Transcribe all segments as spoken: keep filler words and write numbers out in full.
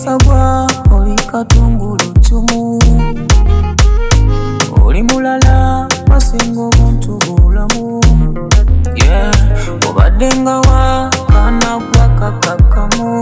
sagwa oli katungulu chumu oli mulala masingo muntu bulamu yeah obadenga wa kana gwa kakakamu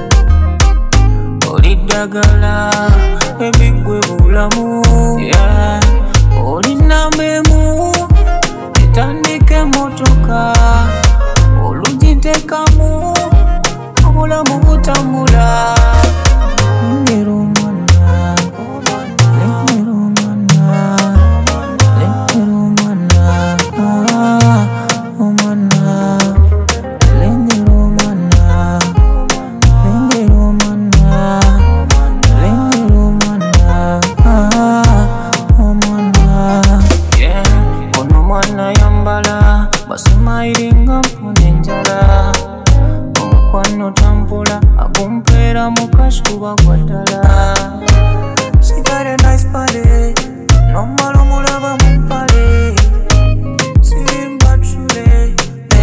oli dagala ebigwe bulamu yeah oli nambemu etandike motoka olujintekamu obulamu butambula ngero mwana ngero mwana ngero mwana oh mwana ngero mwana ngero mwana ngero mwana oh mwana yeah ono mwana yambala basumairinga mpunenjala omukwano tambula agumpera mukashuba gwadala she got a nice body no malo mulaba mumpale simba true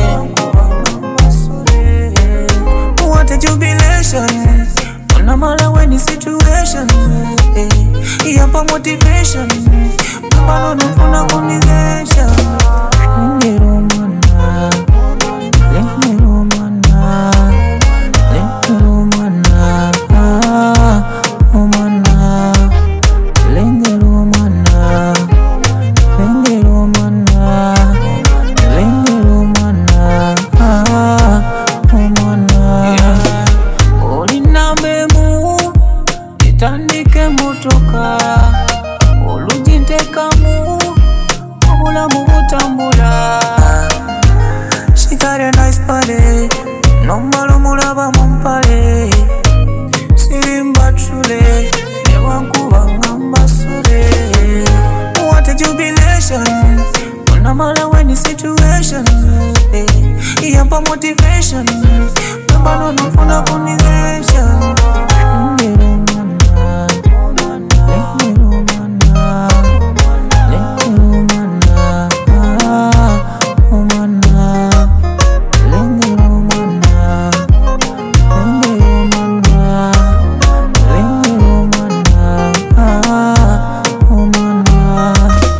what a jubilation ona mala when situation iyapa motivation mbalo nufuna conversation ngero mwana ngero mwana ngero mwana oh mwana ngero mwana ngero mwana ngero mwana oh mwana oli nambemu etandike motoka olujintekamu obulamu butambula she got a nice body no malo mulaba mumpale simba true newankuba ngamba sure what a jubilation ona mala when situation iyapa motivation mbalo nufuna conversation ngero mwana ngero mwana ngero mwana oh mwana ngero mwana ngero mwana ngero mwana oh mwana.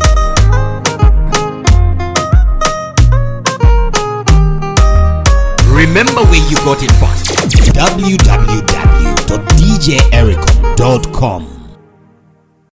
Remember where you got it from. w w w dot d j ericom dot com